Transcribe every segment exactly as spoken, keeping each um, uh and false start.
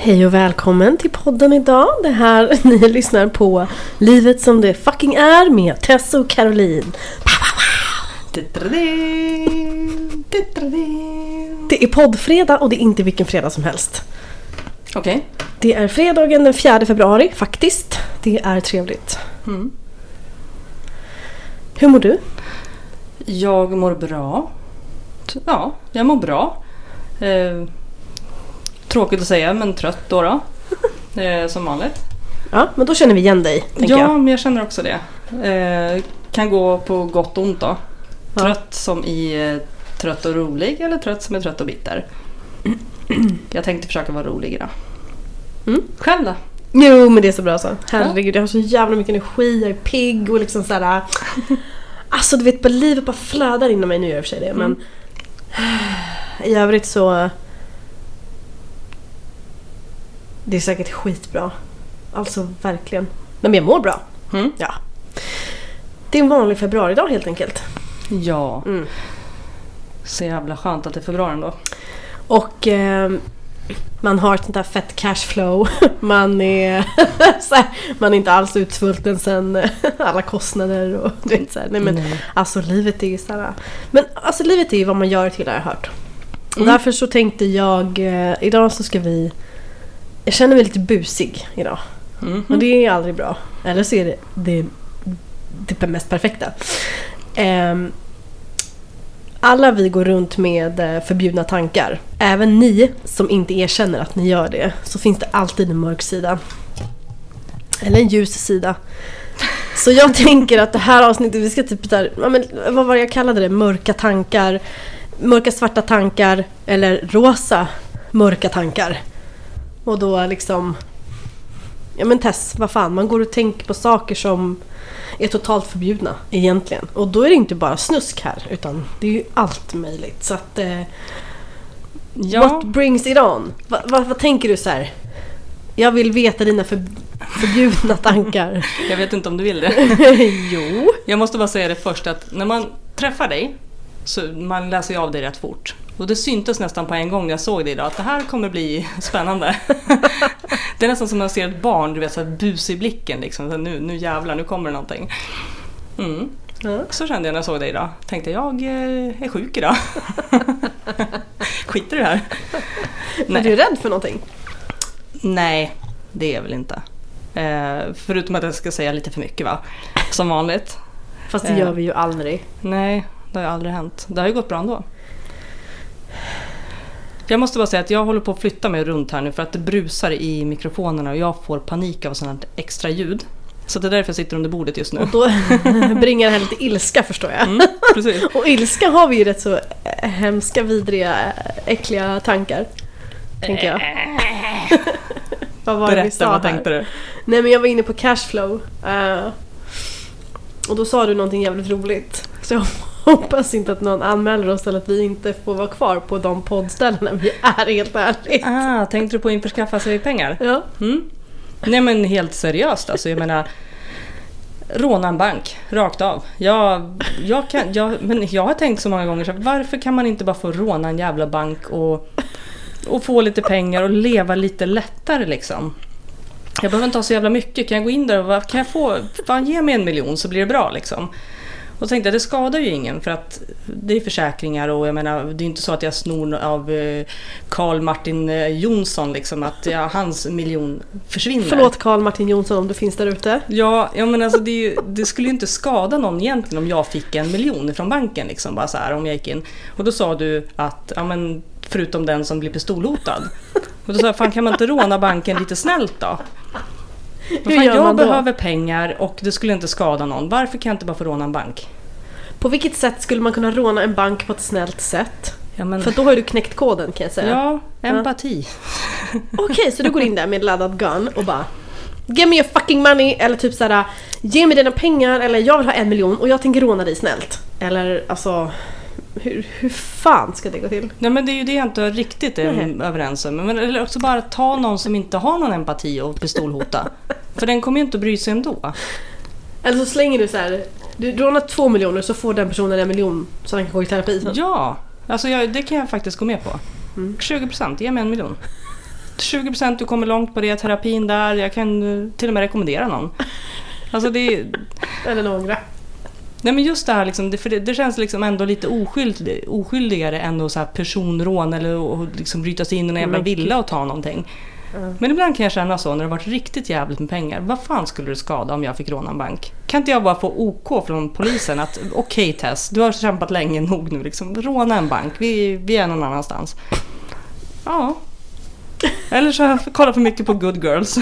Hej och välkommen till podden idag. Det här ni lyssnar på Livet som det fucking är med Tess och Caroline. Det är poddfredag och det är inte vilken fredag som helst. Okej. Okay. Det är fredagen den fjärde februari faktiskt. Det är trevligt. Mm. Hur mår du? Jag mår bra. Ja, jag mår bra. Eh, tråkigt att säga, men trött då då. Eh, som vanligt. Ja, men då känner vi igen dig, tänker ja, jag. men jag känner också det. Eh, kan gå på gott och ont då. Ja. Trött som i eh, trött och rolig eller trött som är trött och bitter. Jag tänkte försöka vara rolig idag. Mm. Själv då? Jo, men det är så bra så. Herregud, jag har så jävla mycket energi. Jag är pigg och liksom sådär. Alltså, du vet, bara livet bara flödar inom mig. Nu gör jag för sig det, mm. men i övrigt så det är säkert skitbra. Alltså, verkligen. Men jag mår bra. Mm. Ja. Det är en vanlig februaridag helt enkelt. Ja. Mm. Så jävla skönt att det är februari ändå. Och eh, man har ett sånt där fett cashflow. Man är så här, man är inte alls utsvulten sen alla kostnader och du vet så här. Nej, men Nej. alltså livet är ju så här. Men alltså livet är ju vad man gör till, har jag hört. Och Mm. därför så tänkte jag eh, idag så ska vi jag känner mig lite busig idag. Mm. Och det är aldrig bra. Eller så är det det, det mest perfekta. Um, alla vi går runt med förbjudna tankar. Även ni som inte erkänner att ni gör det. Så finns det alltid en mörk sida. Eller en ljus sida. Så jag tänker att det här avsnittet, vi ska typ där, ja, men, vad var det jag kallade det? Mörka tankar. Mörka svarta tankar. Eller rosa mörka tankar. Och då liksom, ja men Tess, vad fan, man går och tänker på saker som är totalt förbjudna egentligen. Och då är det inte bara snusk här, utan det är ju allt möjligt. Så att, eh, Ja. what brings it on? Va, va, vad tänker du så här? Jag vill veta dina för, förbjudna tankar. Jag vet inte om du vill det. Jo. Jag måste bara säga det först att när man träffar dig så man läser ju av dig rätt fort. Och det syntes nästan på en gång när jag såg det idag att det här kommer bli spännande. Det är nästan som när man ser ett barn, du vet, så här bus i blicken liksom. Så nu, nu jävlar, nu kommer det någonting. Mm. Ja. Så kände jag när jag såg det idag. Tänkte jag eh, är sjuk idag. Skiter i det här. Men du är rädd för någonting? Nej, det är jag väl inte. Eh, förutom att jag ska säga lite för mycket, va? Som vanligt. Fast det gör vi ju aldrig. Nej, det har ju aldrig hänt. Det har ju gått bra ändå. Jag måste bara säga att jag håller på att flytta mig runt här nu för att det brusar i mikrofonerna och jag får panik av sådant extra ljud. Så det är därför jag sitter under bordet just nu. Och då bringar det här lite ilska, förstår jag. Mm, precis. Och ilska har vi ju rätt så hemska, vidriga, äckliga tankar. Tänker jag. Vad var det vi sa Berätta, vad här? tänkte du? Nej, men jag var inne på cashflow. Uh, och då sa du någonting jävligt roligt. Så jag hoppas inte att någon anmäler oss eller att vi inte får vara kvar på de poddställena vi är, helt ärligt. Ah, tänkte du på att införskaffa sig pengar? Ja. Mm. Nej, men helt seriöst. Alltså, jag menar, råna en bank, rakt av. Jag, jag, kan, jag, men jag har tänkt så många gånger, så varför kan man inte bara få råna en jävla bank och, och få lite pengar och leva lite lättare liksom? Jag behöver inte ha så jävla mycket. Kan jag gå in där och kan jag få, fan, ge mig en miljon så blir det bra liksom. Och tänkte jag, det skadar ju ingen för att det är försäkringar och jag menar, det är inte så att jag snor av Carl Martin Jonsson liksom, att ja, hans miljon försvinner. Förlåt Carl Martin Jonsson om du finns där ute. Ja, ja men alltså det, är ju, det skulle ju inte skada någon egentligen om jag fick en miljon från banken liksom, bara så här, om jag gick in. Och då sa du att, ja men förutom den som blir pistolhotad. Och då sa jag, fan, kan man inte råna banken lite snällt då? Hur gör jag man då? behöver pengar och det skulle inte skada någon. Varför kan jag inte bara få råna en bank? På vilket sätt skulle man kunna råna en bank på ett snällt sätt? Ja, men... För då har du knäckt koden, kan jag säga. Ja, empati. Okej, okay, så du går in där med laddad gun och bara give me your fucking money, eller typ såhär, ge mig dina pengar, eller jag vill ha en miljon och jag tänker råna dig snällt. Eller alltså, hur, hur fan ska det gå till? Nej, men det är ju det jag inte riktigt är Nej. överens om. Men, eller också bara ta någon som inte har någon empati och pistolhota. För den kommer ju inte bry sig ändå. Eller så slänger du så här, du rånar två miljoner så får den personen en miljon så den kan gå i terapi. Ja, alltså jag, det kan jag faktiskt gå med på. Mm. tjugo procent, ge mig en miljon. tjugo procent du kommer långt på det, terapin där. Jag kan uh, till och med rekommendera någon. Alltså det är... Eller några. Nej men just det här liksom, det, för det, det känns liksom ändå lite oskyldig, oskyldigare än att så här personrån eller att liksom bryta sig in i en jävla villa och ta någonting. Mm. Men ibland kan jag känna så när det har varit riktigt jävligt med pengar. Vad fan skulle det skada om jag fick råna en bank? Kan inte jag bara få OK från polisen att okej okay, Tess, du har kämpat länge nog nu liksom, råna en bank, vi, vi är någon annanstans. Ja. Eller så har jag kollat för mycket på Good Girls.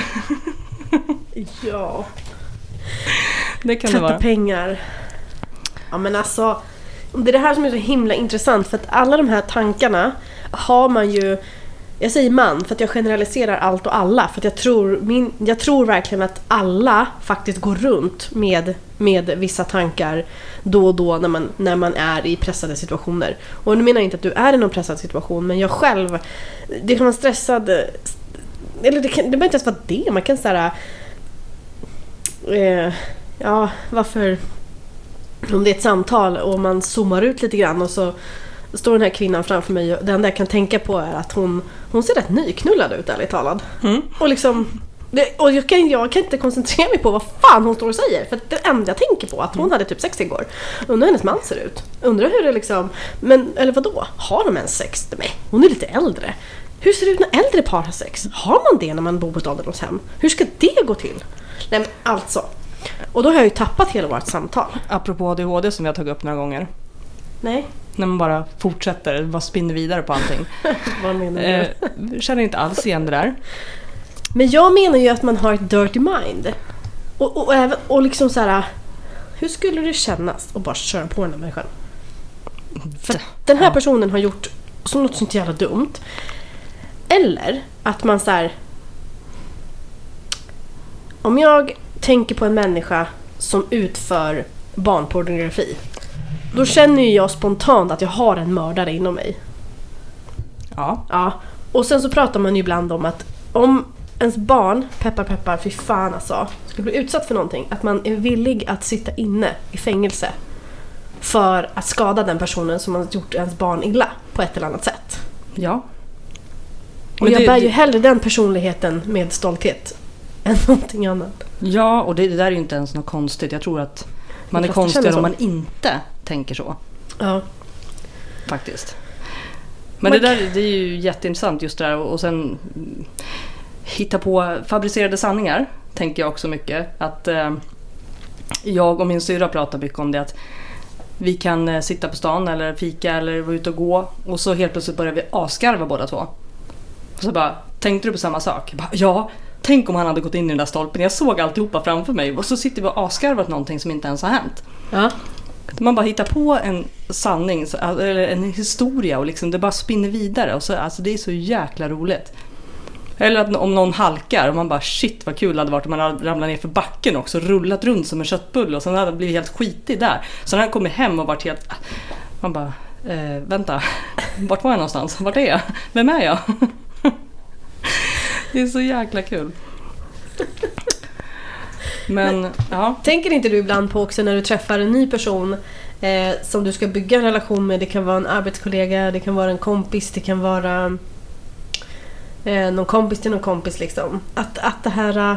Ja. Det kan Tvätta det vara. pengar. Ja men alltså, det är det här som är så himla intressant för att alla de här tankarna har man ju, jag säger man för att jag generaliserar allt och alla för att jag tror, min, jag tror verkligen att alla faktiskt går runt med, med vissa tankar då och då när man, när man är i pressade situationer. Och nu menar jag inte att du är i någon pressad situation, men jag själv, det kan vara stressad, eller det, kan, det behöver inte ens vara det, man kan säga eh, ja, varför om det är ett samtal och man zoomar ut lite grann och så står den här kvinnan framför mig och det enda jag kan tänka på är att hon, hon ser rätt nyknullad ut, ärligt talad. Mm. Och liksom det, och jag kan, jag kan inte koncentrera mig på vad fan hon står och säger för det enda jag tänker på är att hon mm. hade typ sex igår. Undrar hur hennes man ser ut. Undrar hur det liksom, men eller vadå? Har de ens sex? Nej, hon är lite äldre. Hur ser det ut när äldre par har sex? Har man det när man bor på ett ålderdomshem? Hur ska det gå till? Nej men alltså. Och då har jag ju tappat hela vårt samtal. Apropå A D H D som vi har tagit upp några gånger. Nej. När man bara fortsätter, bara spinner vidare på allting. Vad menar du? Eh, känner inte alls igen det där. Men jag menar ju att man har ett dirty mind. Och, och, och, och liksom så här, hur skulle det kännas att bara köra på den här människan? För den här personen har gjort så något sånt jävla dumt. Eller att man så här, om jag tänker på en människa som utför barnpornografi, då känner ju jag spontant att jag har en mördare inom mig. Ja. Ja. Och sen så pratar man ju ibland om att om ens barn, peppar peppar, fy fan alltså, skulle bli utsatt för någonting, att man är villig att sitta inne i fängelse för att skada den personen som har gjort ens barn illa på ett eller annat sätt. Ja. Och jag bär ju hellre den personligheten med stolthet än någonting annat. Ja, och det, det där är ju inte ens något konstigt. Jag tror att man är konstigare om man inte tänker så. Ja. Faktiskt. Men man det där det är ju jätteintressant just det där. Och sen hitta på fabricerade sanningar tänker jag också mycket. Att eh, jag och min syra pratar mycket om det. Att vi kan eh, sitta på stan eller fika eller vara ute och gå. Och så helt plötsligt börjar vi asgarva båda två. Och så bara, tänkte du på samma sak? Bara, ja. Tänk om han hade gått in i den där stolpen. Jag såg alltihopa framför mig. Och så sitter vi och asgarvat någonting som inte ens har hänt. Ja. Man bara hittar på en sanning eller en historia och liksom det bara spinner vidare. Och så, alltså det är så jäkla roligt. Eller att om någon halkar och man bara shit vad kul det hade varit om man hade ramlat ner för backen också. Rullat runt som en köttbulle och sen hade det blivit helt skitig där. Så när han kommer hem och varit helt... Man bara, eh, vänta. Vart var jag någonstans? Vart är jag? Vem är jag? Det är så jäkla kul. Men, Men ja. Tänker inte du ibland på också när du träffar en ny person eh, som du ska bygga en relation med? Det kan vara en arbetskollega, det kan vara en kompis, det kan vara eh, någon kompis till någon kompis liksom. Att, att det här eh,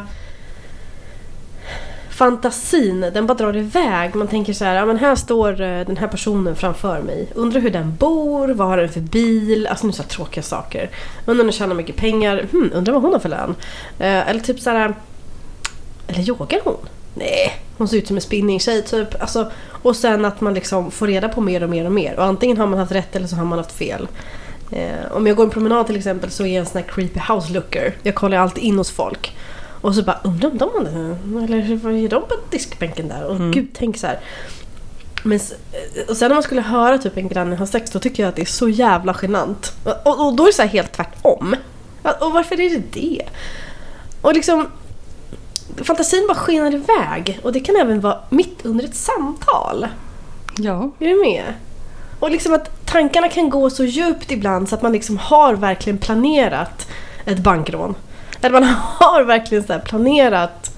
fantasin, den bara drar iväg. Man tänker så här, ja men här står eh, den här personen framför mig. Undrar hur den bor, vad har den för bil? Alltså nu så här tråkiga saker. Undrar om den tjänar mycket pengar. Hmm, undrar vad hon har för lön. Eh, eller typ så här, eller yogar hon? Nej, hon ser ut som en spinning-tjej typ. Alltså, och sen att man liksom får reda på mer och mer och mer. Och antingen har man haft rätt eller så har man haft fel. Eh, om jag går en promenad till exempel så är jag en sån här creepy house looker. Jag kollar alltid in hos folk. Och så bara, undrar om de har det? Eller vad är de på diskbänken där? Och mm. gud, tänk så här. Men, och sen när man skulle höra typ en granne ha sex, då tycker jag att det är så jävla genant. Och, och, och då är det så här helt tvärtom. Och varför är det det? Och liksom... fantasin bara skenar iväg. Och det kan även vara mitt under ett samtal. Ja. Är du med? Och liksom att tankarna kan gå så djupt ibland så att man liksom har verkligen planerat ett bankrån. Eller man har verkligen så här planerat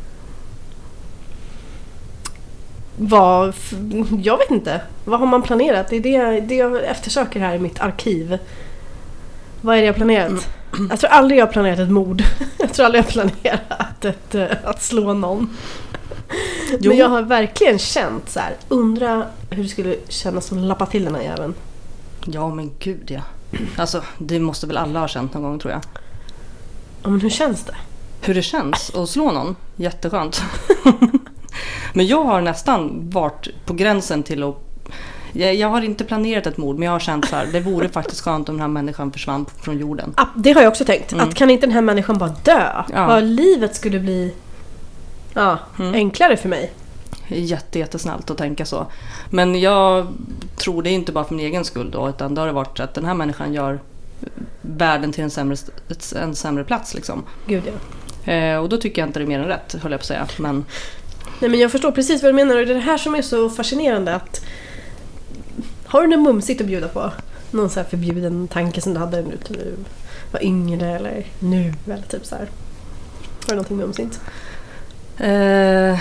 vad, jag vet inte. Vad har man planerat? Det är det, det jag eftersöker här i mitt arkiv. Vad är det jag planerat? Mm. Jag tror aldrig jag har planerat ett mord. Jag tror aldrig jag har planerat ett, att slå någon. Jo. Men jag har verkligen känt så här, undra hur det skulle kännas att lappa till den här jäveln. Ja, men gud ja. Alltså, det måste väl alla ha känt någon gång, tror jag. Ja, men hur känns det? Hur det känns att slå någon? Jätteskönt. Men jag har nästan varit på gränsen till att... Jag, jag har inte planerat ett mord, men jag har känt så här, det vore faktiskt skönt om den här människan försvann från jorden. Ja, det har jag också tänkt. Mm. Att kan inte den här människan bara dö? Ja. Vad livet skulle bli ja, mm. enklare för mig. Jätte, jättesnällt att tänka så. Men jag tror det är inte bara för min egen skull då, utan det har varit att den här människan gör världen till en sämre, en sämre plats liksom. Gud ja. Eh, och då tycker jag inte det är mer än rätt, höll jag på att säga. Men... Nej, men jag förstår precis vad du menar, och det är det här som är så fascinerande. Att har du något mumsigt att bjuda på? Någon så här förbjuden tanke som du hade nu när du var yngre eller nu eller typ så här. Har du någonting mumsigt? Eh...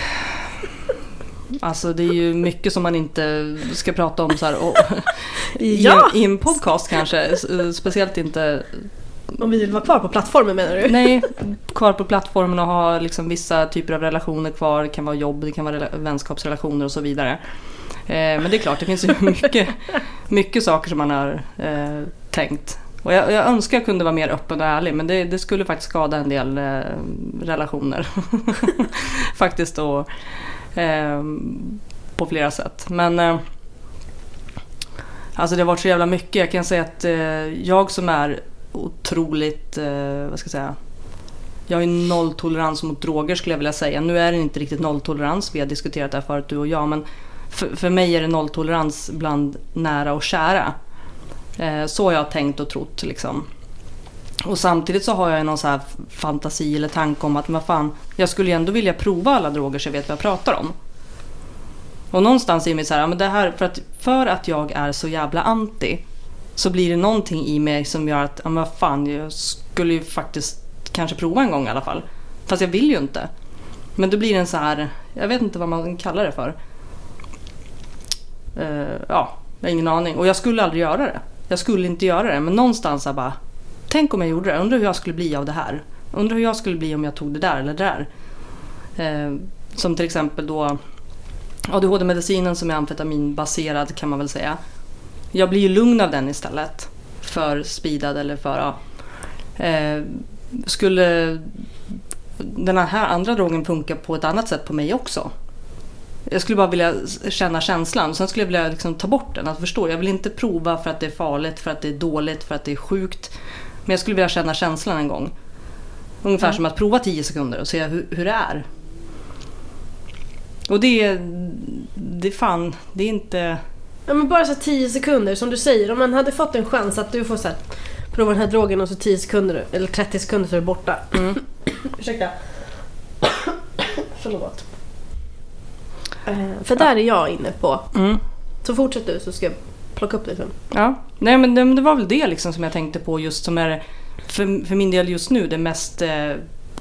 Alltså det är ju mycket som man inte ska prata om så här och, ja. i, i en podcast kanske, speciellt inte om vi vill vara kvar på plattformen, menar du? Nej, kvar på plattformen och ha liksom vissa typer av relationer kvar. Det kan vara jobb, det kan vara vänskapsrelationer och så vidare. eh, Men det är klart, det finns ju mycket, mycket saker som man har eh, tänkt. Och jag, jag önskar jag kunde vara mer öppen och ärlig, men det, det skulle faktiskt skada en del eh, relationer. Faktiskt då. Eh, på flera sätt. Men eh, alltså det har varit så jävla mycket. Jag kan säga att eh, jag som är otroligt, eh, vad ska jag säga, jag har ju nolltolerans mot droger, skulle jag vilja säga. Nu är det inte riktigt nolltolerans, vi har diskuterat det här förut du och jag, men för, för mig är det nolltolerans bland nära och kära. eh, Så har jag tänkt och trott liksom. Och samtidigt så har jag någon så här fantasi eller tanke om att men fan, jag skulle ju ändå vilja prova alla droger så jag vet vad jag pratar om. Och någonstans i mig så här, men det här för att, för att jag är så jävla anti, så blir det någonting i mig som gör att, ja men vad fan, jag skulle ju faktiskt kanske prova en gång i alla fall. Fast jag vill ju inte. Men då blir det en så här, jag vet inte vad man kallar det för. Uh, ja, jag har ingen aning. Och jag skulle aldrig göra det. Jag skulle inte göra det, men någonstans så bara, tänk om jag gjorde det. Undrar hur jag skulle bli av det här. Undrar hur jag skulle bli om jag tog det där eller det där. Uh, som till exempel då A D H D-medicinen som är amfetaminbaserad, kan man väl säga. Jag blir ju lugn av den istället för speedad eller för ja. eh, skulle den här andra drogen funka på ett annat sätt på mig också. Jag skulle bara vilja känna känslan, sen skulle jag vilja liksom ta bort den, att förstå. Jag vill inte prova för att det är farligt, för att det är dåligt, för att det är sjukt, men jag skulle vilja känna känslan en gång. Ungefär mm. som att prova tio sekunder och se hur, hur det är. Och det det fan, det är inte... Ja, men bara så tio sekunder, som du säger. Om man hade fått en chans att du får så här, prova den här drogen och så tio sekunder eller trettio sekunder så är det borta. Mm. Ursäkta. Förlåt. Uh, för där är jag inne på. Mm. Så fortsätt du så ska jag plocka upp det sen. Ja, nej men det, det var väl det liksom som jag tänkte på just som är för, för min del just nu det mest eh,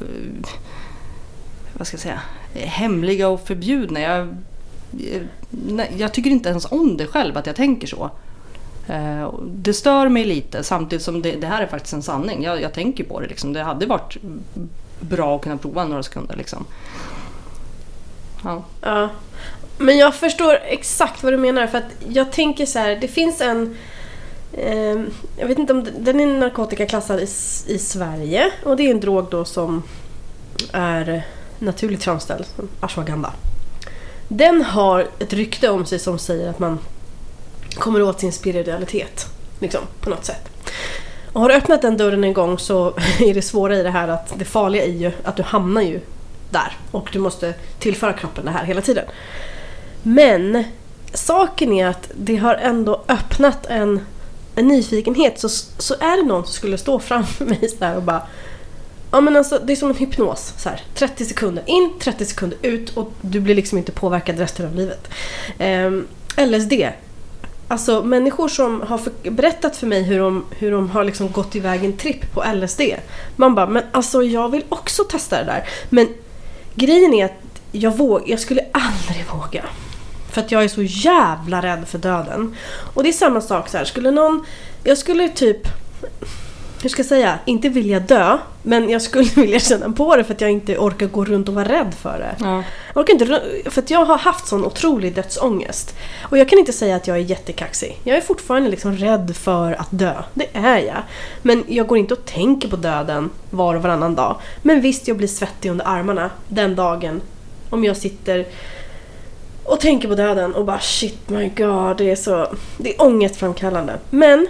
vad ska jag säga, hemliga och förbjudna. Jag, jag, jag tycker inte ens om det själv att jag tänker så. Eh, det stör mig lite samtidigt som det, det här är faktiskt en sanning. Jag, jag tänker på det liksom. Det hade varit bra att kunna prova några sekunder liksom. Ja. Ja. Men jag förstår exakt vad du menar, för att jag tänker så här, det finns en eh, jag vet inte om den är narkotikaklassad i, i Sverige, och det är en drog då som är naturligt framställd som ashwagandha. Den har ett rykte om sig som säger att man kommer åt sin spiritualitet liksom, på något sätt. Och har du öppnat den dörren en gång så är det svåra i det här att det farliga är ju att du hamnar ju där och du måste tillföra kroppen det här hela tiden. Men saken är att det har ändå öppnat en, en nyfikenhet, så, så är det någon som skulle stå framför mig så här och bara, ja men alltså det är som en hypnos så här, trettio sekunder in, trettio sekunder ut, och du blir liksom inte påverkad resten av livet. um, L S D, alltså människor som har för, berättat för mig hur de, hur de har liksom gått iväg en tripp på L S D. Man bara, men alltså jag vill också testa det där. Men grejen är att jag, våg, jag skulle aldrig våga. För att jag är så jävla rädd för döden. Och det är samma sak så här, skulle någon, jag skulle typ hur ska jag säga, inte vilja dö, men jag skulle vilja känna på det för att jag inte orkar gå runt och vara rädd för det. Ja. Jag orkar inte, för att jag har haft sån otrolig dödsångest. Och jag kan inte säga att jag är jättekaxig. Jag är fortfarande liksom rädd för att dö. Det är jag. Men jag går inte och tänker på döden var och varannan dag. Men visst, jag blir svettig under armarna den dagen. Om jag sitter och tänker på döden och bara shit my god, det är så, det är ångestframkallande. Men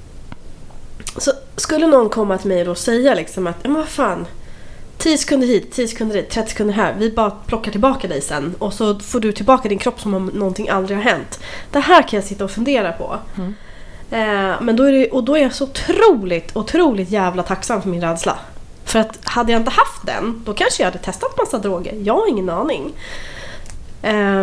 så skulle någon komma till mig och säga liksom att, men vad fan, tio sekunder hit, tio sekunder dit, trettio sekunder här, vi bara plockar tillbaka dig sen och så får du tillbaka din kropp som om någonting aldrig har hänt. Det här kan jag sitta och fundera på. Mm. Eh, men då är det, och då är jag så otroligt, otroligt jävla tacksam för min rädsla. För att hade jag inte haft den, då kanske jag hade testat massa droger. Jag har ingen aning. Eh,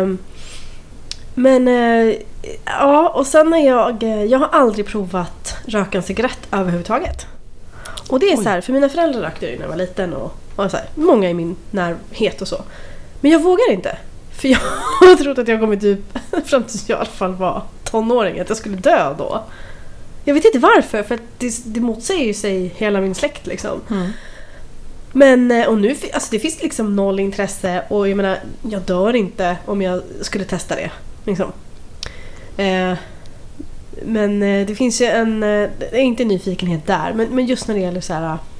men eh, ja, och sen är jag, jag har aldrig provat röka en cigarett överhuvudtaget. Och det är Oj. så här, för mina föräldrar rökte ju när jag var liten och, och så här, många i min närhet och så. Men jag vågar inte. För jag har trott att jag kommit typ fram tills jag i alla fall var tonåring, att jag skulle dö då. Jag vet inte varför, för att det, det motsäger ju sig hela min släkt liksom. Mm. Men, och nu, alltså det finns liksom noll intresse och jag menar, jag dör inte om jag skulle testa det. Liksom. Eh, men eh, det finns ju en, eh, det är inte nyfikenhet där, men, men just när det gäller så här, uh,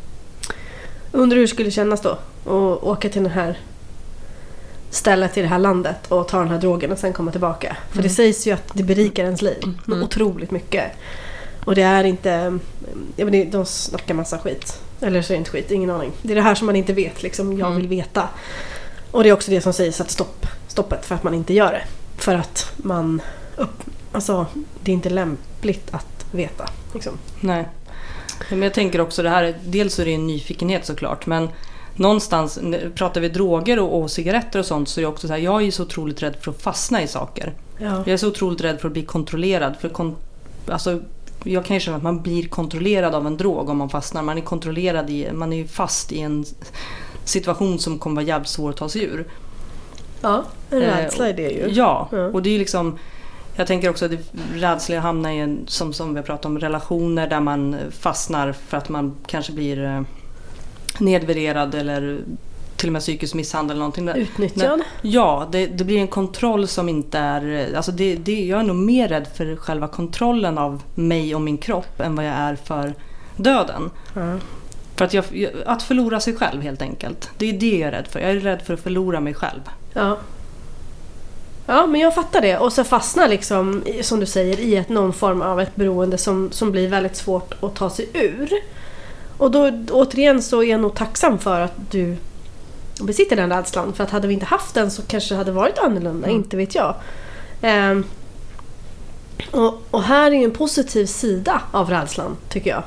undrar hur det skulle kännas då att åka till den här stället i det här landet och ta den här drogen och sen komma tillbaka. För mm. det sägs ju att det berikar ens liv mm. otroligt mycket. Och det är inte, jag menar, de snackar massa skit. Eller så är det inte skit, ingen aning. Det är det här som man inte vet, liksom, jag vill veta. Och det är också det som sägs att stopp, stoppet för att man inte gör det. För att man upp, alltså det är inte lämpligt att veta liksom. Nej. Men jag tänker också det här, dels är det en nyfikenhet såklart, men någonstans pratar vi droger och, och cigaretter och sånt, så är jag också så här, jag är ju så otroligt rädd för att fastna i saker. Ja. Jag är så otroligt rädd för att bli kontrollerad, för kon, alltså jag kan ju känna att man blir kontrollerad av en drog om man fastnar. Man är kontrollerad i, man är ju fast i en situation som kommer vara jävligt svår att ta sig ur. Ja, en rädsla är det ju. Ja, ja, och det är ju liksom, jag tänker också att det rädsla att hamna i en, som, som vi har pratat om, relationer där man fastnar för att man kanske blir eh, nedvärderad eller till och med psykisk misshandel eller någonting. Utnyttjad? Ja, det, det blir en kontroll som inte är, alltså det, det, jag är nog mer rädd för själva kontrollen av mig och min kropp än vad jag är för döden. Mm. För att, jag, att förlora sig själv helt enkelt. Det är det jag är rädd för. Jag är rädd för att förlora mig själv. Ja. Ja, men jag fattar det. Och så fastnar liksom, som du säger, i ett, någon form av ett beroende som, som blir väldigt svårt att ta sig ur. Och då återigen så är jag nog tacksam för att du besitter den rädslan. För att hade vi inte haft den så kanske det hade varit annorlunda, mm. inte vet jag. Um, och, och här är ju en positiv sida av rädslan, tycker jag.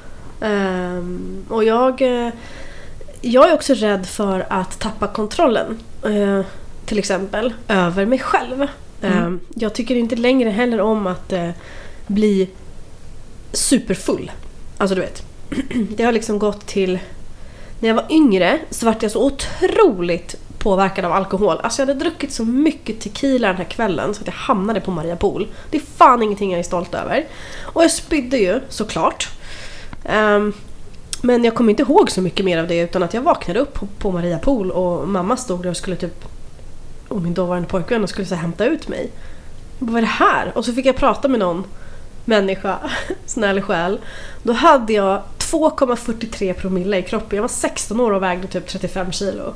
Um, och jag, jag är också rädd för att tappa kontrollen. Uh, till exempel över mig själv. Mm. Um, jag tycker inte längre heller om att uh, bli superfull. Alltså du vet. Det har liksom gått till, när jag var yngre så var jag så otroligt påverkad av alkohol. Alltså jag hade druckit så mycket tequila den här kvällen så att jag hamnade på Maria Pool. Det är fan ingenting jag är stolt över. Och jag spydde ju, såklart. Um, men jag kommer inte ihåg så mycket mer av det, utan att jag vaknade upp på, på Maria Pool och mamma stod där och skulle typ, och min dåvarande pojkvän, och skulle så hämta ut mig. Vad är det här? Och så fick jag prata med någon människa, snäll själ. Då hade jag två komma fyrtiotre promille i kroppen. Jag var sexton år och vägde typ trettiofem kilo.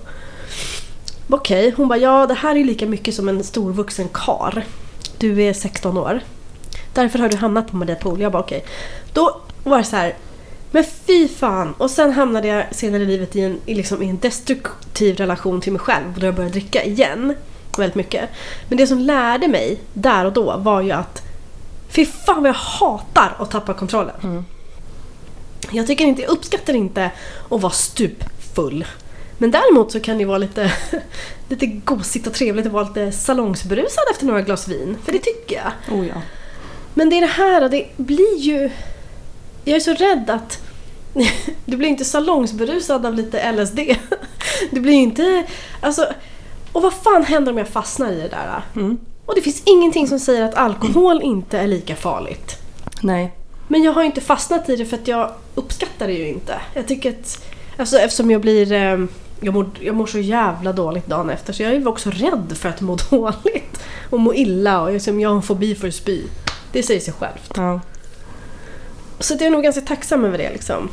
Okej, hon bara, ja det här är lika mycket som en stor vuxen kar. Du är sexton år. Därför har du hamnat på Maria Pool. Jag bara okej. Då var det så här, men fy fan. Och sen hamnade jag senare i livet i en, i liksom, i en destruktiv relation till mig själv. Då jag började dricka igen. Väldigt mycket. Men det som lärde mig där och då var ju att fy fan vad jag hatar att tappa kontrollen. Mm. Jag tycker inte, jag uppskattar inte att vara stupfull. Men däremot så kan det vara lite lite gosigt och trevligt att vara lite salongsberusad efter några glas vin. För det tycker jag. Oh ja. Men det är det här, det blir ju, jag är så rädd att du blir inte salongsberusad av lite L S D. Du blir inte, alltså, och vad fan händer om jag fastnar i det där? Mm. Och det finns ingenting som säger att alkohol inte är lika farligt. Nej. Men jag har inte fastnat i det för att jag uppskattar det ju inte. Jag tycker att, alltså eftersom jag blir, eh, jag, mår, jag mår så jävla dåligt dagen efter, så jag är också rädd för att må dåligt och må illa, och liksom, jag har en fobi för spy. Det säger sig självt. Ja. Så det är nog ganska tacksam över det liksom.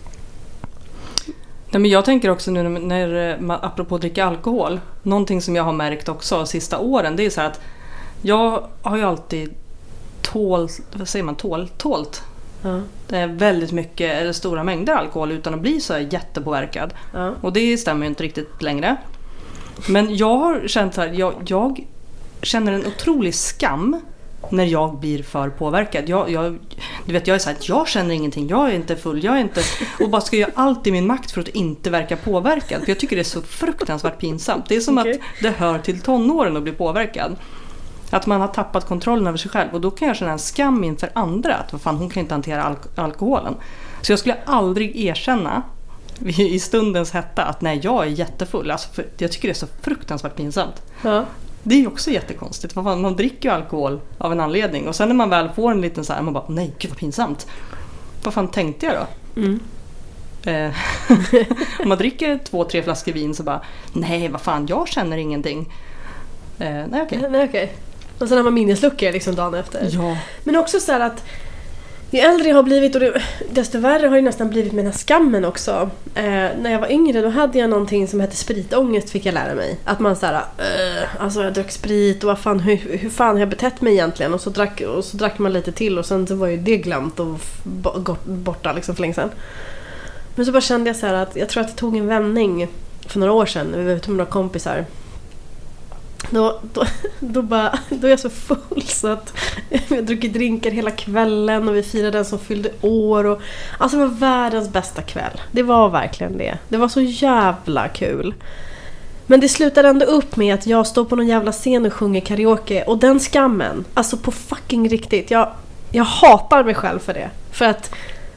Nej, men jag tänker också nu när, när man, apropå att dricka alkohol, någonting som jag har märkt också de sista åren, det är så här att jag har ju alltid tål, vad säger man, tål, tålt Ja. det är väldigt mycket eller stora mängder alkohol utan att bli så här jättepåverkad. Ja. Och det stämmer ju inte riktigt längre. Men jag har känt så här, jag, jag känner en otrolig skam när jag blir för påverkad. Jag, jag, du vet, jag är så här, jag känner ingenting, jag är inte full, jag är inte, och bara ska göra allt i min makt för att inte verka påverkad. För jag tycker det är så fruktansvärt pinsamt. Det är som okay. att det hör till tonåren att bli påverkad. Att man har tappat kontrollen över sig själv. Och då kan jag känna en skam inför andra. Att vad fan, hon kan inte hantera alk- alkoholen. Så jag skulle aldrig erkänna i stundens hetta att nej, jag är jättefull. Alltså, för jag tycker det är så fruktansvärt pinsamt. Ja. Det är ju också jättekonstigt. Vad fan, man dricker ju alkohol av en anledning. Och sen när man väl får en liten så här, man bara, nej, gud vad pinsamt. Vad fan tänkte jag då? Mm. Eh, om man dricker två, tre flaskor vin så bara, nej, vad fan, jag känner ingenting. Eh, nej, okej. Okay. Nej, okej. Och sen har man minnesluckor liksom dagen efter. Ja. Men också så här att ju äldre jag har blivit, och det, desto värre har det nästan blivit med den här skammen också. Eh, när jag var yngre, då hade jag någonting som hette spritångest, fick jag lära mig. Att man såhär, uh, alltså jag drack sprit och vad fan, hur, hur fan har jag betett mig egentligen? Och så, drack, och så drack man lite till och sen så var ju det glömt och borta liksom för länge sedan. Men så bara kände jag så här att jag tror att det tog en vändning för några år sedan. Vi var ute med några kompisar. Då, då, då, bara, då är jag så full så att jag druckit drinkar hela kvällen och vi firade den som fyllde år. Och, alltså det var världens bästa kväll. Det var verkligen det. Det var så jävla kul. Men det slutade ändå upp med att jag står på någon jävla scen och sjunger karaoke. Och den skammen, alltså på fucking riktigt. Jag, jag hatar mig själv för det. För att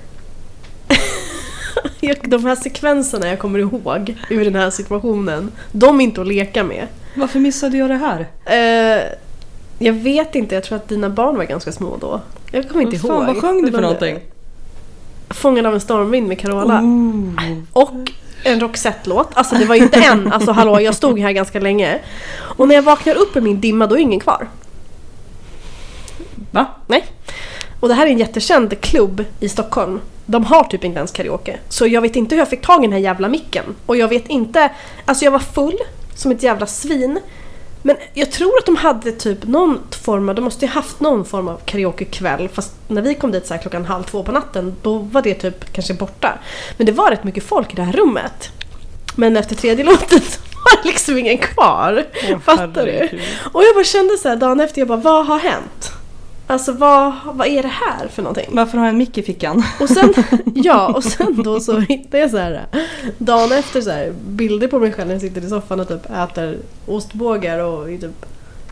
de här sekvenserna jag kommer ihåg ur den här situationen, de är inte att leka med. Varför missade jag det här? Uh, jag vet inte, jag tror att dina barn var ganska små då. Jag kommer inte vad fan, ihåg. Vad sjöng du för någonting? Fångad av en stormvind med Carola. Ooh. Och en Roxette-låt. Alltså det var inte en, alltså hallå, jag stod här ganska länge. Och när jag vaknar upp i min dimma, då är ingen kvar. Va? Nej. Och det här är en jättekänd klubb i Stockholm. De har typ inte ens karaoke. Så jag vet inte hur jag fick tag i den här jävla micken. Och jag vet inte, alltså jag var full som ett jävla svin. Men jag tror att de hade typ någon form av, de måste ju haft någon form av karaokekväll. Fast när vi kom dit så här klockan halv två på natten, då var det typ kanske borta. Men det var rätt mycket folk i det här rummet. Men efter tredje låten så var det liksom ingen kvar. Åh, fattar du? Och jag bara kände så här dagen efter, jag bara, vad har hänt? Alltså vad, vad är det här för någonting? Varför har jag en mick i fickan? Och sen, ja, och sen då så hittade jag så här dagen efter så här bilder på mig själv när jag sitter i soffan och typ äter ostbågar och typ,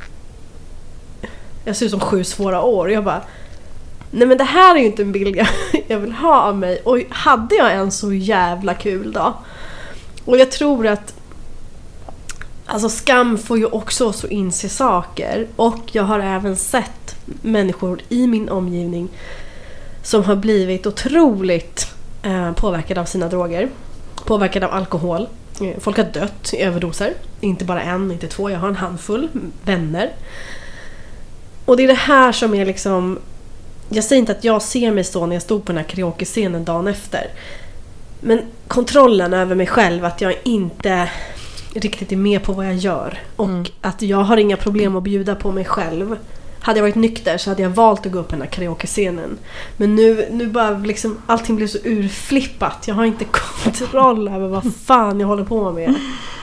jag ser ut som sju svåra år. Och jag bara, nej men det här är ju inte en bild jag, jag vill ha av mig. Och hade jag en så jävla kul då? Och jag tror att alltså skam får ju också så inse saker. Och jag har även sett människor i min omgivning som har blivit otroligt eh, påverkade av sina droger. Påverkade av alkohol. Folk har dött i överdoser. Inte bara en, inte två. Jag har en handfull vänner. Och det är det här som är liksom... Jag säger inte att jag ser mig så när jag stod på den här karaoke-scenen dagen efter. Men kontrollen över mig själv, att jag inte riktigt är med på vad jag gör. Och mm. att jag har inga problem att bjuda på mig själv. Hade jag varit nykter så hade jag valt att gå upp på den här karaoke-scenen. Men nu, nu bara liksom, allting blir så urflippat. Jag har inte kontroll över vad fan jag håller på med.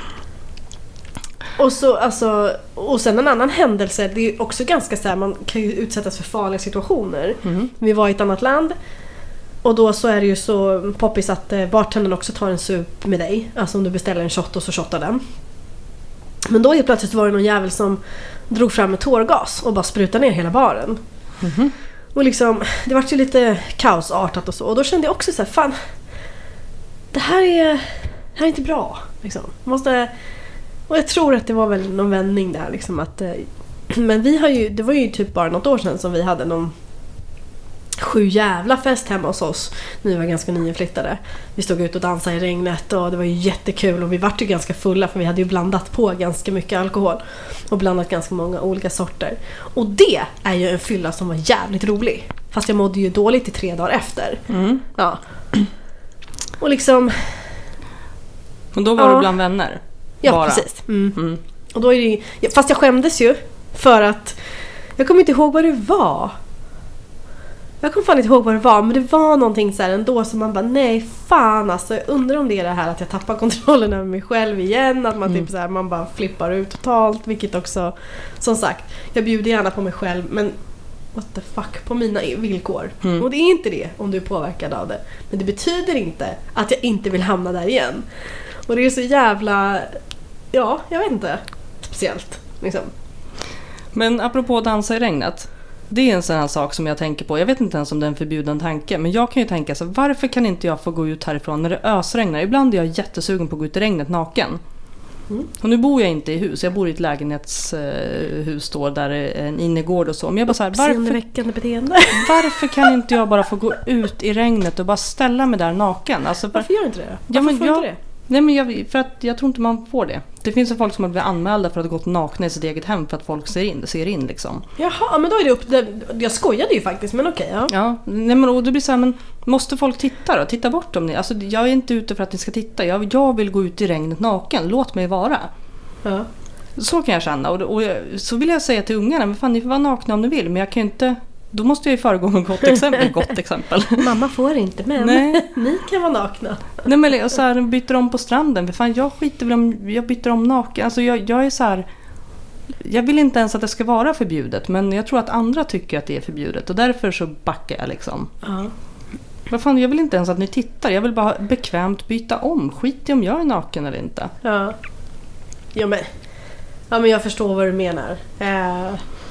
Och, så, alltså, och sen en annan händelse, det är också ganska så här, man kan ju utsättas för farliga situationer. Mm. Vi var i ett annat land. Och då så är det ju så poppis att bartendern också tar en sup med dig. Alltså om du beställer en shot och så shotar den. Men då helt plötsligt var det någon jävel som drog fram med tårgas och bara sprutade ner hela baren. Mm-hmm. Och liksom, det var ju lite kaosartat och så. Och då kände jag också så här, fan, det här är, det här är inte bra. Liksom. Måste, och jag tror att det var väl någon vändning där. Liksom, att, men vi har ju, det var ju typ bara något år sedan som vi hade någon sju jävla fest hemma hos oss när vi var ganska nyinflyttade. Vi stod ut och dansade i regnet och det var ju jättekul och vi var ju ganska fulla för vi hade ju blandat på ganska mycket alkohol och blandat ganska många olika sorter. Och det är ju en fylla som var jävligt rolig. Fast jag mådde ju dåligt i tre dagar efter. Mm. Ja. Och liksom... Och då var ja. du bland vänner? Ja, bara. precis. Mm. Mm. Och då är det ju, fast jag skämdes ju för att jag kommer inte ihåg vad det var. Jag kommer fan inte ihåg vad det var, men det var någonting så här ändå som man bara, nej fan alltså, jag undrar om det är det här att jag tappar kontrollen över mig själv igen, att man mm. typ så här, man bara flippar ut totalt, vilket också, som sagt, jag bjuder gärna på mig själv, men what the fuck, på mina villkor. Mm. Och det är inte det om du är påverkad av det. Men det betyder inte att jag inte vill hamna där igen. Och det är så jävla, ja, jag vet inte, speciellt liksom. Men apropå dansa i regnet, det är en sån här sak som jag tänker på. Jag vet inte ens om det är en förbjuden tanke, men jag kan ju tänka så, varför kan inte jag få gå ut härifrån när det ösregnar? Ibland är jag jättesugen på att gå ut i regnet naken. Mm. Och nu bor jag inte i hus, jag bor i ett lägenhetshus då, där det är en innergård och så. Men jag bara så här, varför, beteende. varför kan inte jag bara få gå ut i regnet och bara ställa mig där naken? Alltså, varför gör du inte det? Varför ja, men får jag, inte det? Nej, men jag, för att jag tror inte man får det. Det finns ju folk som har blivit anmälda för att ha gått nakna i sitt eget hem för att folk ser in, ser in liksom. Jaha, men då är det upp, det, jag skojade ju faktiskt, men okej. Ja, ja nej, men och det blir så här, men måste folk titta då? Titta bort om ni, alltså jag är inte ute för att ni ska titta. Jag, jag vill gå ut i regnet naken, låt mig vara. Ja. Så kan jag känna, och, och så vill jag säga till ungarna, men fan ni får vara nakna om ni vill, men jag kan ju inte. Då måste jag ju föregå med gott exempel, gott exempel. Mamma får inte, men nej. Ni kan vara nakna. Nej, men och så här, byter om på stranden. För fan, jag skiter väl om jag byter om naken. Alltså jag, jag är så här. Jag vill inte ens att det ska vara förbjudet, men jag tror att andra tycker att det är förbjudet och därför så backar jag liksom. Ja. Vad fan, jag vill inte ens att ni tittar. Jag vill bara bekvämt byta om. Skit i om jag är naken eller inte. Ja. Ja, men ja, men jag förstår vad du menar. Eh,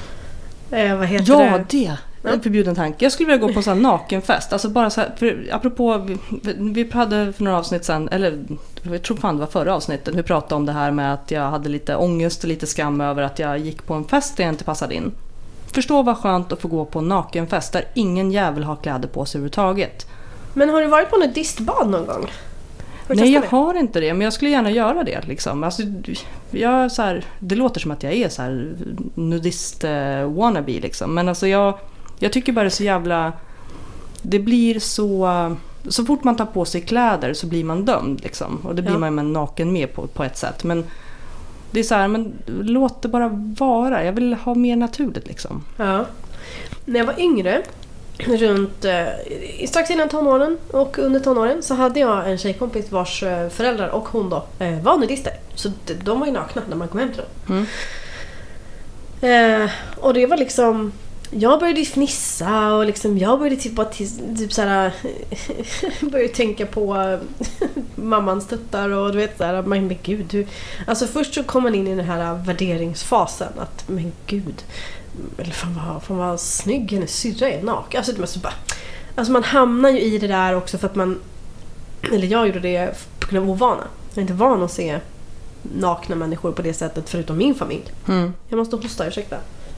eh, vad heter ja, det? det. Det är en förbjuden tanke. Jag skulle vilja gå på en sån här nakenfest. Alltså bara så här, för apropå, vi, vi hade för några avsnitt sen, eller jag tror fan det var förra avsnittet, vi pratade om det här med att jag hade lite ångest och lite skam över att jag gick på en fest där jag inte passade in. Förstå vad skönt att få gå på en nakenfest där ingen jävel har kläder på sig överhuvudtaget. Men har du varit på en nudistbad någon gång? Nej, jag har inte det, men jag skulle gärna göra det liksom. Alltså, jag, så här, det låter som att jag är så här nudist uh, wannabe liksom, men alltså jag Jag tycker bara det är så jävla. Det blir så. Så fort man tar på sig kläder så blir man dömd liksom. Och det blir ja. man med naken med på, på ett sätt. Men det är så här, men låt det bara vara. Jag vill ha mer naturligt liksom. Ja. När jag var yngre, runt eh, strax innan tonåren och under tonåren, så hade jag en tjejkompis vars föräldrar och hon då eh, var nudister. Så de var ju nakna när man kom hem till dem. Mm. Eh, och det var liksom. Jag började fnissa och liksom jag började typ bara typ så här började tänka på mammans tuttar och du vet så här, men gud du. Alltså först så kom man in i den här värderingsfasen att men gud, eller fan vad fan vad snygg hennes syrra är naken. Alltså det måste bara, alltså man hamnar ju i det där också för att man, eller jag gjorde det på grund av ovana. Jag är inte van att se nakna människor på det sättet förutom min familj. Mm. Jag måste hosta, ursäkta.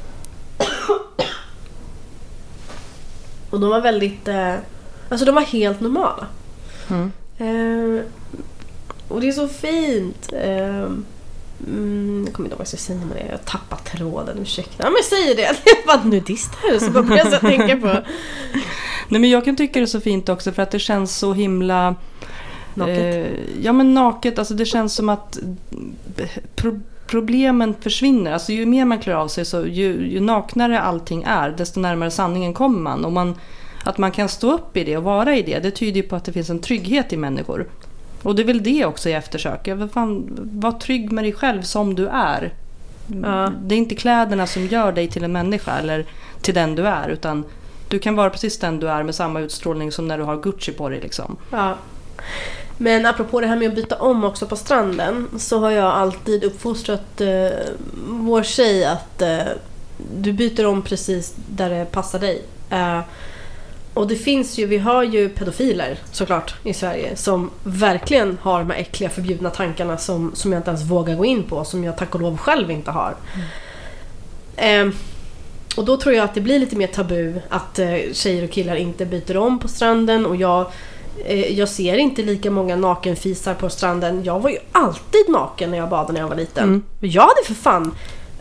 Och de var väldigt eh, alltså de var helt normala. Mm. Eh, och det är så fint. Eh, mm, jag kommer inte ihåg vad jag ska säga med det. Jag har tappat tråden, ursäkta. Ja, men säg det. Jag var nudist här så bara började jag tänka på. Nej, men jag kan tycka det är så fint också för att det känns så himla naket. Eh, ja, men naket. Alltså det känns som att pro- problemen försvinner. Alltså ju mer man klär av sig så ju, ju naknare allting är, desto närmare sanningen kommer man. Och man, att man kan stå upp i det och vara i det, det tyder ju på att det finns en trygghet i människor. Och det är väl det också jag eftersöker. Fan, var trygg med dig själv som du är. Ja. Det är inte kläderna som gör dig till en människa eller till den du är, utan du kan vara precis den du är med samma utstrålning som när du har Gucci på dig liksom. Ja. Men apropå det här med att byta om också på stranden, så har jag alltid uppfostrat eh, vår tjej att eh, du byter om precis där det passar dig. Eh, och det finns ju, vi har ju pedofiler såklart i Sverige som verkligen har de här äckliga förbjudna tankarna som, som jag inte ens vågar gå in på, som jag tack och lov själv inte har. Mm. Eh, och då tror jag att det blir lite mer tabu att eh, tjejer och killar inte byter om på stranden. Och jag, eh, jag ser inte lika många nakenfisar på stranden. Jag var ju alltid naken när jag badade när jag var liten. Mm. Jag hade för fan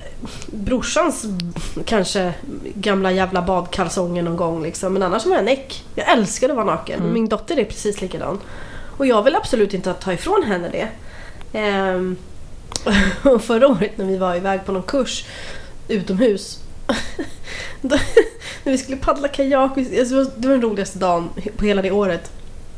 brorsans kanske gamla jävla badkalsonger någon gång liksom. Men annars var jag näck. Jag älskade att vara naken. Mm. Min dotter är precis likadan. Och jag vill absolut inte ta ifrån henne det. Ehm, och förra året när vi var iväg på någon kurs utomhus då, när vi skulle paddla kajak, det var den roligaste dagen på hela det året.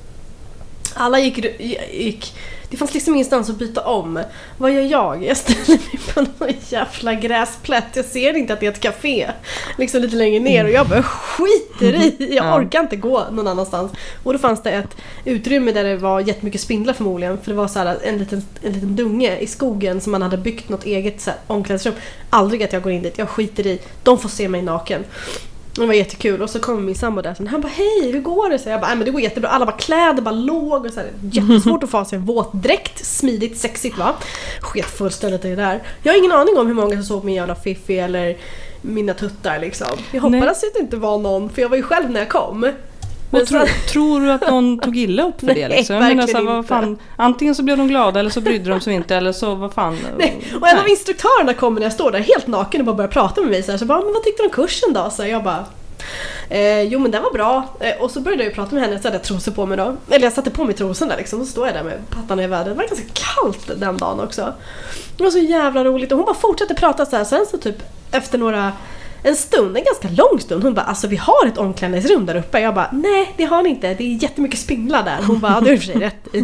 Alla gick, gick det fanns liksom ingenstans att byta om. Vad gör jag? Jag ställer mig på någon jävla gräsplätt. Jag ser inte att det är ett café liksom lite längre ner, och jag bara skiter i. Jag orkar inte gå någon annanstans. Och då fanns det ett utrymme där det var jättemycket spindlar förmodligen, för det var så här en liten, en liten dunge i skogen som man hade byggt något eget så här omklädningsrum. Aldrig att jag går in dit. Jag skiter i. De får se mig naken. Det var jättekul. Och så kom min sambo där. Så han bara, hej, hur går det? Så jag bara, nej men det går jättebra. Alla bara kläder bara låg. Och så här, jättesvårt att få sig en våtdräkt. Smidigt, sexigt va? Sket fullständigt det där. Jag har ingen aning om hur många som såg min jävla fiffi eller mina tuttar liksom. Jag hoppades nej. Att det inte var någon. För jag var ju själv när jag kom. Och tro, tror du att någon tog illa upp för nej, det? Liksom? Jag menar, så här, vad fan, antingen så blev de glada eller så brydde de sig inte. Eller så, vad fan. Nej. Och en nej. Av instruktörerna kommer när jag står där helt naken och bara börjar prata med mig. Så, här, så bara, men vad tyckte du om kursen då? Så jag bara, eh, jo men det var bra. Eh, och så började jag prata med henne. Så hade jag trosor på mig då. Eller jag satte på mig trosen där liksom. Och så står jag där med pattarna i vädret. Det var ganska kallt den dagen också. Det var så jävla roligt. Och hon bara fortsatte prata så här. Sen så typ efter några... En stund, en ganska lång stund. Hon bara, alltså vi har ett omklädningsrum där uppe. Jag bara, nej det har ni inte. Det är jättemycket spindlar där. Hon bara, det har du för sig rätt i.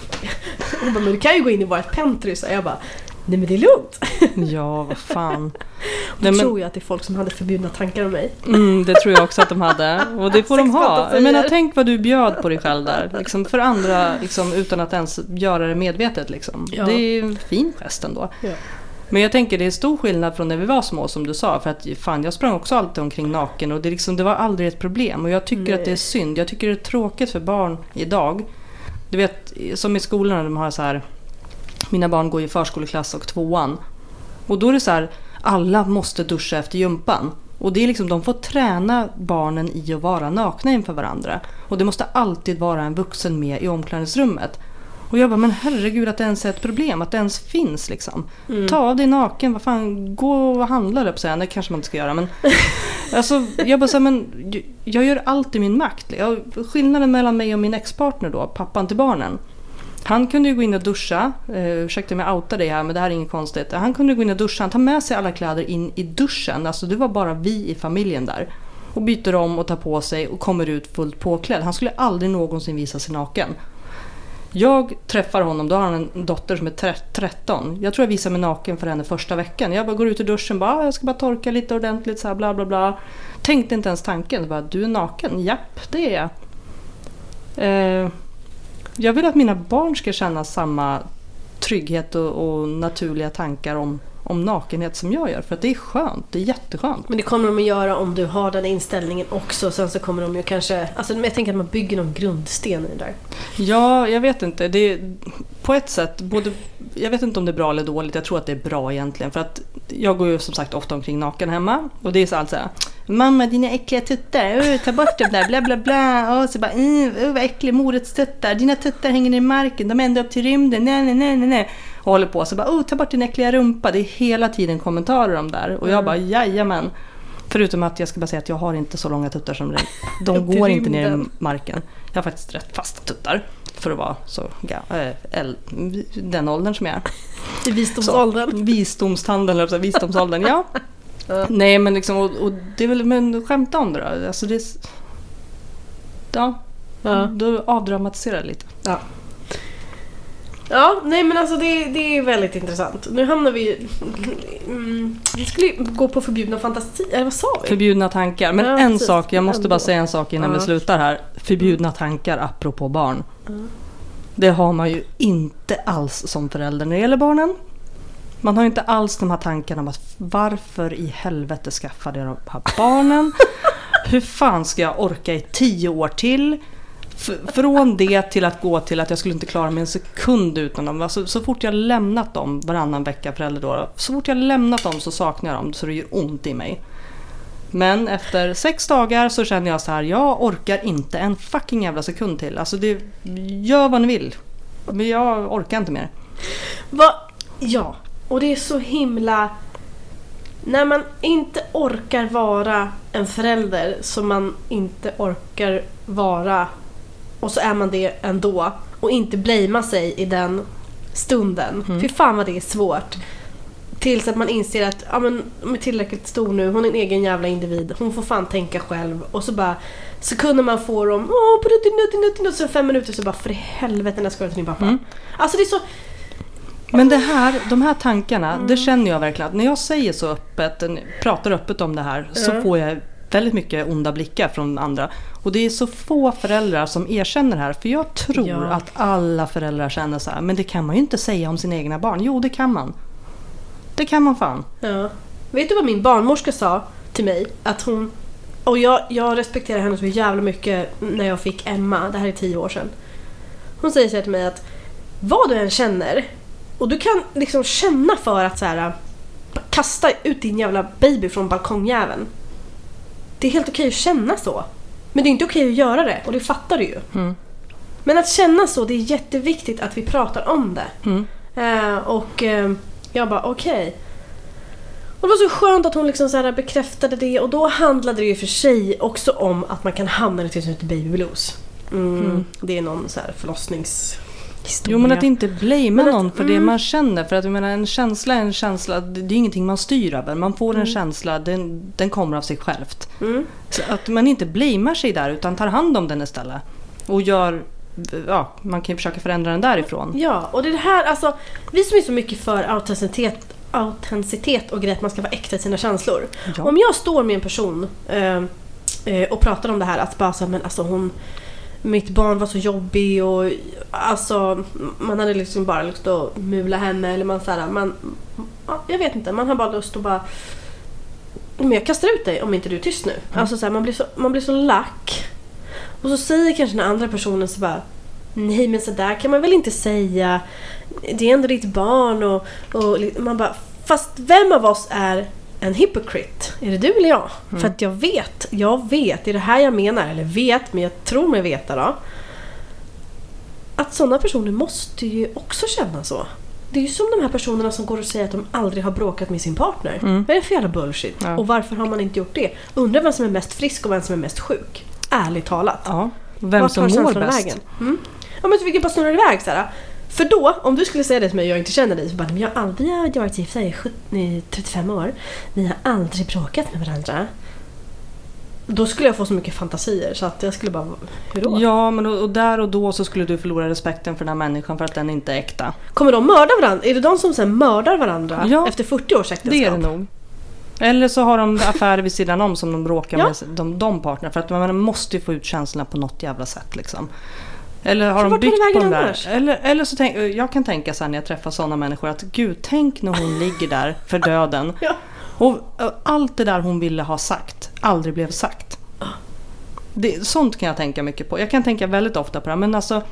Hon bara, men du kan ju gå in i vårt pentry. Så jag bara, nej men det är lugnt. Ja, vad fan. Då nej, tror jag att det är folk som hade förbjudna tankar om mig. Mm, det tror jag också att de hade. Och det får de ha. Jag menar, tänk vad du bjöd på dig själv där. Liksom för andra, liksom, utan att ens göra det medvetet. Liksom. Ja. Det är en fin gest ändå. Ja. Men jag tänker det är stor skillnad från när vi var små som du sa. För att fan, jag sprang också alltid omkring naken. Och det, liksom, det var aldrig ett problem. Och jag tycker Nej. Att det är synd. Jag tycker det är tråkigt för barn idag. Du vet, som i skolorna de har så här. Mina barn går i förskoleklass och tvåan. Och då är det så här, alla måste duscha efter gympan. Och det är liksom, de får träna barnen i att vara nakna inför varandra. Och det måste alltid vara en vuxen med i omklädningsrummet. Och jag bara, men herregud att det ens är ett problem, att det ens finns liksom. Mm. Ta av dig naken, vad fan, gå och handla det på sig. Det kanske man inte ska göra, men alltså, jag bara så här, men jag gör allt i min makt. Jag, skillnaden mellan mig och min ex-partner då, pappan till barnen. Han kunde ju gå in och duscha, eh, ursäkta mig outa dig här, men det här är inget konstigt. Han kunde gå in och duscha, han tar med sig alla kläder in i duschen. Alltså det var bara vi i familjen där. Och byter om och tar på sig och kommer ut fullt påklädd. Han skulle aldrig någonsin visa sig naken. Jag träffar honom, då har han en dotter som är tretton. Jag tror jag visar mig naken för henne första veckan. Jag bara går ut i duschen, bara, jag ska bara torka lite ordentligt, så här bla bla bla. Tänkte inte ens tanken, bara, du är naken, japp, det är jag. Eh, jag vill att mina barn ska känna samma trygghet och, och naturliga tankar om, om nakenhet som jag gör. För att det är skönt, det är jätteskönt. Men det kommer de att göra om du har den inställningen också. Sen så kommer de ju kanske... Alltså jag tänker att man bygger någon grundsten i det där. Ja, jag vet inte. Det är, på ett sätt, både, jag vet inte om det är bra eller dåligt. Jag tror att det är bra egentligen. För att jag går ju som sagt ofta omkring naken hemma. Och det är så allt så här, mamma, dina äckliga tuttar, uh, ta bort dem där, bla bla bla. Och så bara, uh, uh, vad äcklig morets tuttar. Dina tuttar hänger ner i marken, de är ända upp till rymden. Nej, nej, nej, nej, nej. Och håller på så bara, oh, ta bort din äckliga rumpa. Det är hela tiden kommentarer om där. Och jag bara, jajamän. Förutom att jag ska bara säga att jag har inte så långa tuttar som det. De går inte ner i marken. Jag har faktiskt rätt fasta tuttar. För att vara så äh, den åldern som jag är. I visdomsåldern. Visdomstandeln, eller visdomsåldern, ja. Ja. Nej, men liksom, och, och det är väl, men skämta om det då. Alltså det är, ja, ja. Då avdramatiserar det lite. Ja. Ja, nej men alltså det, det är väldigt intressant. Nu hamnar vi... Mm, vi skulle gå på förbjudna fantasi... Eller vad sa vi? Förbjudna tankar. Men ja, en precis, sak, jag måste ändå. bara säga en sak innan ja. vi slutar här. Förbjudna tankar apropå barn. Ja. Det har man ju inte alls som förälder när det gäller barnen. Man har ju inte alls de här tankarna om att varför i helvete skaffade jag de här barnen? Hur fan ska jag orka i tio år till? Från det till att gå till att jag skulle inte klara mig en sekund utan dem. Alltså, så fort jag lämnat dem varannan vecka förälder då, så fort jag lämnat dem så saknar jag dem så det gör ont i mig. Men efter sex dagar så känner jag så här, jag orkar inte en fucking jävla sekund till. Alltså det, gör vad ni vill. Men jag orkar inte mer. Va? Ja, och det är så himla... När man inte orkar vara en förälder som man inte orkar vara, och så är man det ändå, och inte blamea sig i den stunden. Mm. Fy fan vad det är svårt. Tills att man inser att ja, men, hon är tillräckligt stor nu, hon är en egen jävla individ, hon får fan tänka själv. Och så bara, så kunde man få dem, åh, prutti, så fem minuter så bara, för i helvete när ska jag till din pappa. Mm. Alltså det är så... Men det här, de här tankarna, mm. det känner jag verkligen att när jag säger så öppet, pratar öppet om det här, mm. så får jag väldigt mycket onda blickar från andra. Och det är så få föräldrar som erkänner det här, för jag tror ja. att alla föräldrar känner så här, men det kan man ju inte säga om sina egna barn. Jo, det kan man. Det kan man fan. Ja. Vet du vad min barnmorska sa till mig? Att hon, och jag, jag respekterar henne så jävla mycket när jag fick Emma, det här är tio år sedan. Hon säger så här till mig att vad du än känner, och du kan liksom känna för att så här, kasta ut din jävla baby från balkongjäveln. Det är helt okej att känna så. Men det är inte okej att göra det, och det fattar du ju. Mm. Men att känna så, det är jätteviktigt att vi pratar om det. Mm. Uh, och uh, jag bara, okej. Okay. Och det var så skönt att hon liksom så här bekräftade det. Och då handlade det ju för sig också om att man kan hamna i till exempel baby blues. Mm. Mm. Det är någon så här förlossnings... historia. Jo, men att inte blamea någon för mm. det man känner. För att jag menar, en känsla är en känsla. Det är ingenting man styr över. Man får mm. en känsla, den, den kommer av sig självt. Mm. Så att man inte blamear sig där, utan tar hand om den istället. Och gör, ja, man kan ju försöka förändra den därifrån. Ja, och det är det här, alltså, vi som är så mycket för autenticitet, autenticitet och grejer att man ska vara äkta i sina känslor. Ja. Om jag står med en person eh, och pratar om det här, att bara så, men alltså hon... mitt barn var så jobbig och alltså man hade liksom bara lust att mula henne, eller man så här, man jag vet inte, man har bara lust att bara, men jag kastar ut dig om inte du är tyst nu. Mm. Alltså så här, man blir så man blir så lack. Och så säger kanske den andra personen så bara, nej men så där kan man väl inte säga. Det är ändå ditt barn, och, och man bara, fast vem av oss är en hypocrite? Är det du eller jag? Mm. För att jag vet, jag vet, det är det här jag menar, eller vet, men jag tror mig veta då, att sådana personer måste ju också känna så. Det är ju som de här personerna som går och säger att de aldrig har bråkat med sin partner. Mm. Vad är det för jävla bullshit? Ja. Och varför har man inte gjort det? Undrar vem som är mest frisk och vem som är mest sjuk. Ärligt talat. Ja. Vem som mår bäst. Mm. Ja, men så vi kan bara snurra iväg så här. För då, om du skulle säga det till mig och jag inte känner dig, så bara, men jag har aldrig varit gifta i trettiofem år. Vi har aldrig bråkat med varandra. Då skulle jag få så mycket fantasier så att jag skulle bara, hur då? Ja, men och, och där och då så skulle du förlora respekten för den här människan för att den inte är äkta. Kommer de mörda varandra? Är det de som sen mördar varandra ja, efter fyrtio års äktenskap? Det är det nog. Eller så har de affärer vid sidan om som de bråkar ja. med de, de partner. För att man måste ju få ut känslorna på något jävla sätt liksom. Eller har de byggt på den där? Eller, eller så tänk, jag kan tänka så här när jag träffar sådana människor att gud, tänk när hon ligger där för döden. Ja. Och, och allt det där hon ville ha sagt aldrig blev sagt. Det, sånt kan jag tänka mycket på. Jag kan tänka väldigt ofta på det. Men alltså,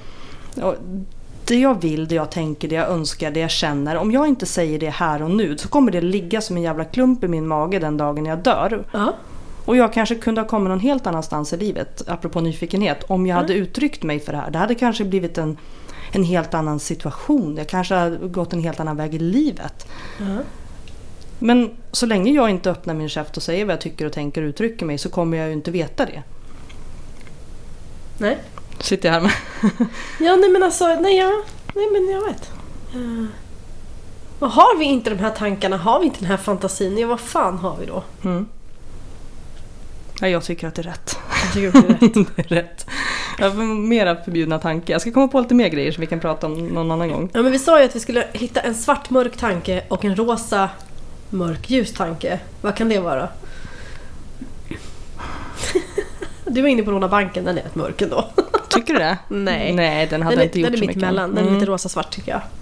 det jag vill, det jag tänker, det jag önskar, det jag känner. Om jag inte säger det här och nu så kommer det ligga som en jävla klump i min mage den dagen jag dör. Ja. Och jag kanske kunde ha kommit någon helt annanstans i livet, apropå nyfikenhet, om jag mm. hade uttryckt mig för det här. Det hade kanske blivit en, en helt annan situation. Jag kanske hade gått en helt annan väg i livet. Mm. Men så länge jag inte öppnar min käft och säger vad jag tycker och tänker och uttrycker mig, så kommer jag ju inte veta det. Nej. Sitter jag här med. Ja, nej men alltså, nej, ja, nej men jag vet. Uh, och har vi inte de här tankarna, har vi inte den här fantasin, ja vad fan har vi då? Mm. Ja, jag tycker att det är rätt. Jag tycker att det är rätt. Det är rätt. Jag får mera förbjudna tankar. Jag ska komma på lite mer grejer som vi kan prata om någon annan gång. Ja, men vi sa ju att vi skulle hitta en svart mörk tanke och en rosa mörk ljus tanke. Vad kan det vara? Du var inne på Rona banken, den är rätt mörk ändå. Tycker du det? Nej. Nej, den hade den är, inte gjort den är så mitt mycket. Mellan. Den är mm. lite rosa-svart tycker jag.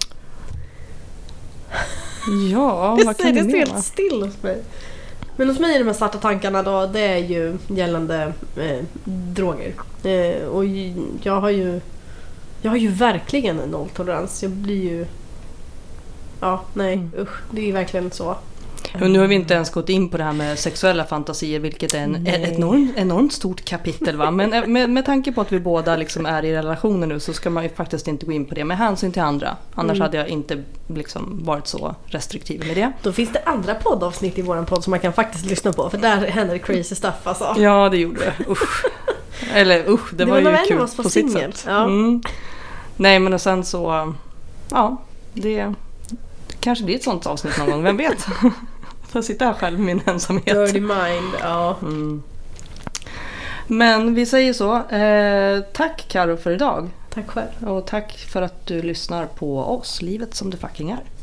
Ja, det vad kan det du mena? Det står helt mena? still hos mig. Men hos mig är de här svarta tankarna då, det är ju gällande eh, droger. Eh, och jag har ju jag har ju verkligen en nolltolerans. Jag blir ju ja, nej, mm. usch, det är verkligen så. Och nu har vi inte ens gått in på det här med sexuella fantasier, vilket är en, ett enormt, enormt stort kapitel. Va? Men med, med tanke på att vi båda liksom är i relationer nu så ska man ju faktiskt inte gå in på det med hänsyn till andra. Annars mm. hade jag inte liksom varit så restriktiv med det. Då finns det andra poddavsnitt i våran podd som man kan faktiskt lyssna på. För där händer det crazy stuff alltså. Ja, det gjorde det. Usch. Eller usch, det, det var, var ju kul på sitt sätt. Ja. Mm. Nej, men och sen så... Ja, det... Kanske blir ett sånt avsnitt någon gång, vem vet? Får sitta här själv i min ensamhet. Dirty mind, ja. Mm. Men vi säger så. Eh, tack Karo för idag. Tack själv. Och tack för att du lyssnar på oss, livet som det fucking är.